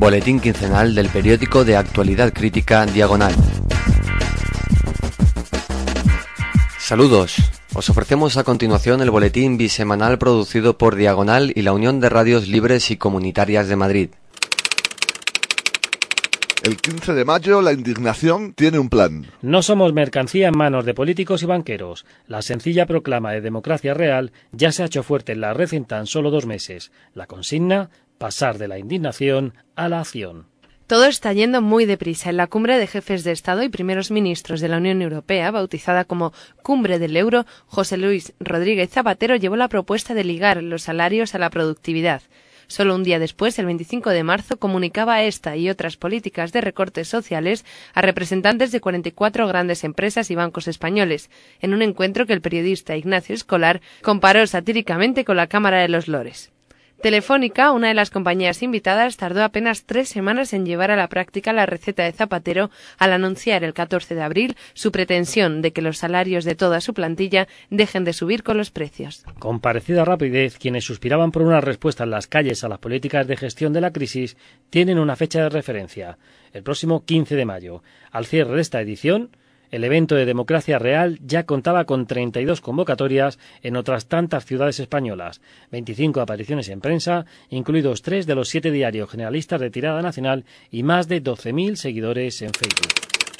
Boletín quincenal del periódico de actualidad crítica Diagonal. Saludos. Os ofrecemos a continuación el boletín bisemanal producido por Diagonal y la Unión de Radios Libres y Comunitarias de Madrid. El 15 de mayo la indignación tiene un plan. No somos mercancía en manos de políticos y banqueros. La sencilla proclama de democracia real ya se ha hecho fuerte en la red en tan solo 2 meses. La consigna, pasar de la indignación a la acción. Todo está yendo muy deprisa. En la cumbre de jefes de Estado y primeros ministros de la Unión Europea, bautizada como Cumbre del Euro, José Luis Rodríguez Zapatero llevó la propuesta de ligar los salarios a la productividad. Solo un día después, el 25 de marzo, comunicaba esta y otras políticas de recortes sociales a representantes de 44 grandes empresas y bancos españoles, en un encuentro que el periodista Ignacio Escolar comparó satíricamente con la Cámara de los Lores. Telefónica, una de las compañías invitadas, tardó apenas 3 semanas en llevar a la práctica la receta de Zapatero al anunciar el 14 de abril su pretensión de que los salarios de toda su plantilla dejen de subir con los precios. Con parecida rapidez, quienes suspiraban por una respuesta en las calles a las políticas de gestión de la crisis tienen una fecha de referencia, el próximo 15 de mayo. Al cierre de esta edición, el evento de democracia real ya contaba con 32 convocatorias en otras tantas ciudades españolas, 25 apariciones en prensa, incluidos 3 de los 7 diarios generalistas de tirada nacional y más de 12.000 seguidores en Facebook.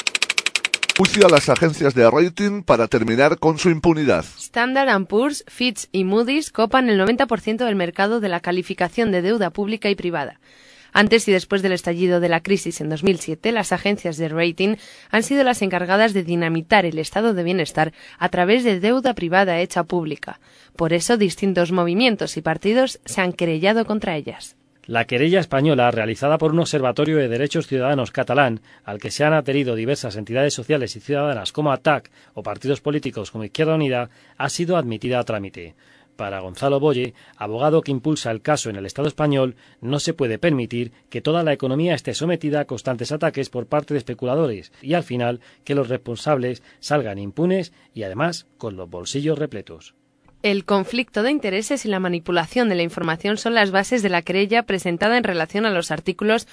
Juicio a las agencias de rating para terminar con su impunidad. Standard & Poor's, Fitch y Moody's copan el 90% del mercado de la calificación de deuda pública y privada. Antes y después del estallido de la crisis en 2007, las agencias de rating han sido las encargadas de dinamitar el estado de bienestar a través de deuda privada hecha pública. Por eso, distintos movimientos y partidos se han querellado contra ellas. La querella española, realizada por un observatorio de derechos ciudadanos catalán, al que se han adherido diversas entidades sociales y ciudadanas como ATAC o partidos políticos como Izquierda Unida, ha sido admitida a trámite. Para Gonzalo Boye, abogado que impulsa el caso en el Estado español, no se puede permitir que toda la economía esté sometida a constantes ataques por parte de especuladores y, al final, que los responsables salgan impunes y, además, con los bolsillos repletos. El conflicto de intereses y la manipulación de la información son las bases de la querella presentada en relación a los artículos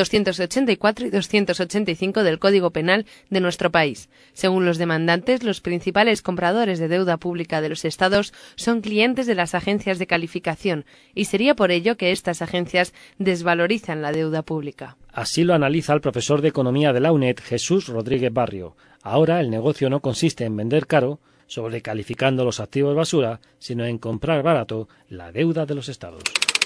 284 y 285 del Código Penal de nuestro país. Según los demandantes, los principales compradores de deuda pública de los estados son clientes de las agencias de calificación y sería por ello que estas agencias desvalorizan la deuda pública. Así lo analiza el profesor de Economía de la UNED, Jesús Rodríguez Barrio. Ahora el negocio no consiste en vender caro, sobrecalificando los activos basura, sino en comprar barato la deuda de los estados.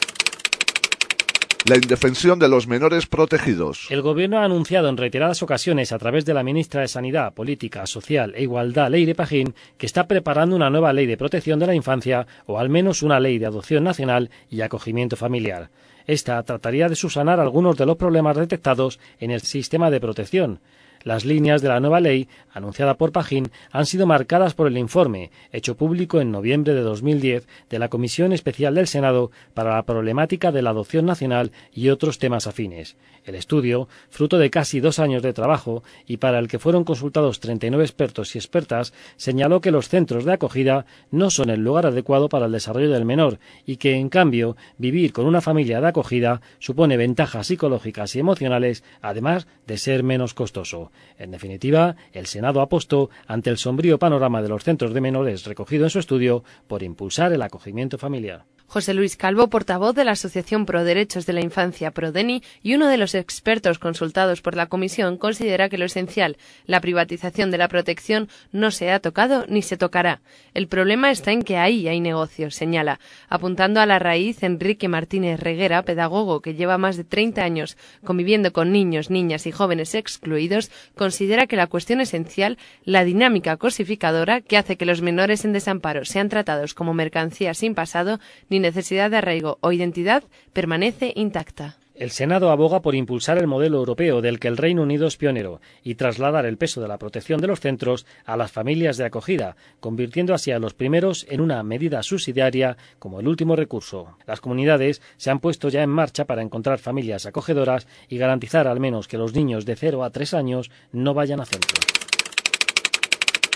La indefensión de los menores protegidos. El Gobierno ha anunciado en reiteradas ocasiones a través de la ministra de Sanidad, Política Social e Igualdad, Leire Pagín, que está preparando una nueva ley de protección de la infancia o al menos una ley de adopción nacional y acogimiento familiar. Esta trataría de subsanar algunos de los problemas detectados en el sistema de protección. Las líneas de la nueva ley, anunciada por Pagín, han sido marcadas por el informe, hecho público en noviembre de 2010, de la Comisión Especial del Senado para la Problemática de la Adopción Nacional y otros temas afines. El estudio, fruto de casi 2 años de trabajo y para el que fueron consultados 39 expertos y expertas, señaló que los centros de acogida no son el lugar adecuado para el desarrollo del menor y que, en cambio, vivir con una familia de acogida supone ventajas psicológicas y emocionales, además de ser menos costoso. En definitiva, el Senado apostó, ante el sombrío panorama de los centros de menores recogido en su estudio, por impulsar el acogimiento familiar. José Luis Calvo, portavoz de la Asociación Pro Derechos de la Infancia Prodeni y uno de los expertos consultados por la Comisión, considera que lo esencial, la privatización de la protección, no se ha tocado ni se tocará. El problema está en que ahí hay negocios, señala, apuntando a la raíz. Enrique Martínez Reguera, pedagogo que lleva más de 30 años conviviendo con niños, niñas y jóvenes excluidos, considera que la cuestión esencial, la dinámica cosificadora que hace que los menores en desamparo sean tratados como mercancía sin pasado ni necesidad de arraigo o identidad, permanece intacta. El Senado aboga por impulsar el modelo europeo del que el Reino Unido es pionero y trasladar el peso de la protección de los centros a las familias de acogida, convirtiendo así a los primeros en una medida subsidiaria como el último recurso. Las comunidades se han puesto ya en marcha para encontrar familias acogedoras y garantizar al menos que los niños de 0 a 3 años no vayan a centros.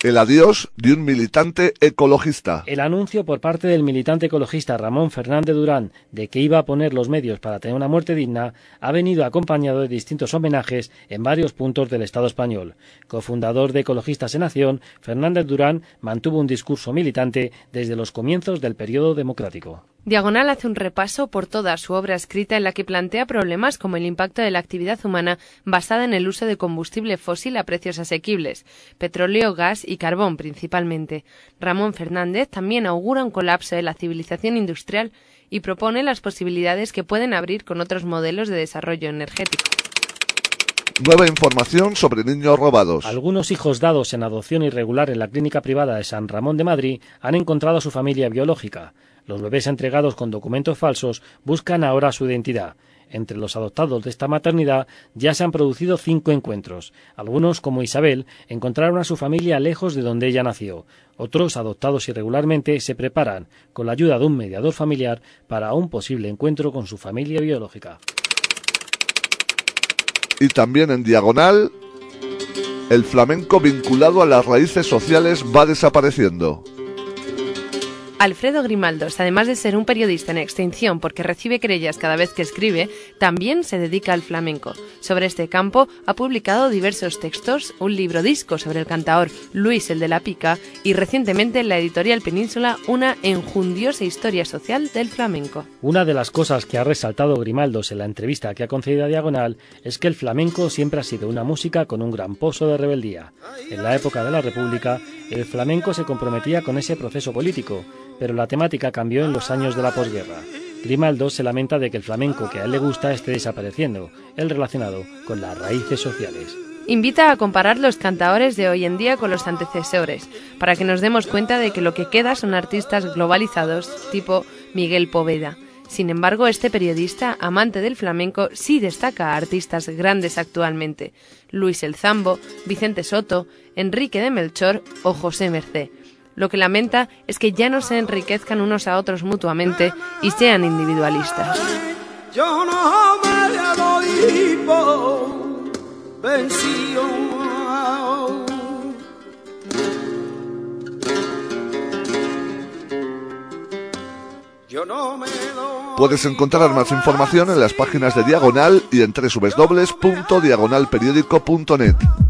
El adiós de un militante ecologista. El anuncio por parte del militante ecologista Ramón Fernández Durán de que iba a poner los medios para tener una muerte digna ha venido acompañado de distintos homenajes en varios puntos del Estado español. Cofundador de Ecologistas en Acción, Fernández Durán mantuvo un discurso militante desde los comienzos del periodo democrático. Diagonal hace un repaso por toda su obra escrita en la que plantea problemas como el impacto de la actividad humana basada en el uso de combustible fósil a precios asequibles, petróleo, gas y carbón principalmente. Ramón Fernández también augura un colapso de la civilización industrial y propone las posibilidades que pueden abrir con otros modelos de desarrollo energético. Nueva información sobre niños robados. Algunos hijos dados en adopción irregular en la clínica privada de San Ramón de Madrid han encontrado a su familia biológica. Los bebés entregados con documentos falsos buscan ahora su identidad. Entre los adoptados de esta maternidad ya se han producido 5 encuentros. Algunos, como Isabel, encontraron a su familia lejos de donde ella nació. Otros, adoptados irregularmente, se preparan, con la ayuda de un mediador familiar, para un posible encuentro con su familia biológica. Y también en Diagonal, el flamenco vinculado a las raíces sociales va desapareciendo. Alfredo Grimaldos, además de ser un periodista en extinción porque recibe querellas cada vez que escribe, también se dedica al flamenco. Sobre este campo ha publicado diversos textos, un libro disco sobre el cantaor Luis el de la Pica y recientemente en la editorial Península una enjundiosa historia social del flamenco. Una de las cosas que ha resaltado Grimaldos en la entrevista que ha concedido a Diagonal es que el flamenco siempre ha sido una música con un gran pozo de rebeldía. En la época de la República, el flamenco se comprometía con ese proceso político, pero la temática cambió en los años de la posguerra. Grimaldos se lamenta de que el flamenco que a él le gusta esté desapareciendo, el relacionado con las raíces sociales. Invita a comparar los cantaores de hoy en día con los antecesores, para que nos demos cuenta de que lo que queda son artistas globalizados, tipo Miguel Poveda. Sin embargo, este periodista, amante del flamenco, sí destaca a artistas grandes actualmente: Luis el Zambo, Vicente Soto, Enrique de Melchor o José Mercé. Lo que lamenta es que ya no se enriquezcan unos a otros mutuamente y sean individualistas. Yo no me doy por vencido. Yo no me doy. Puedes encontrar más información en las páginas de Diagonal y en www.diagonalperiódico.net.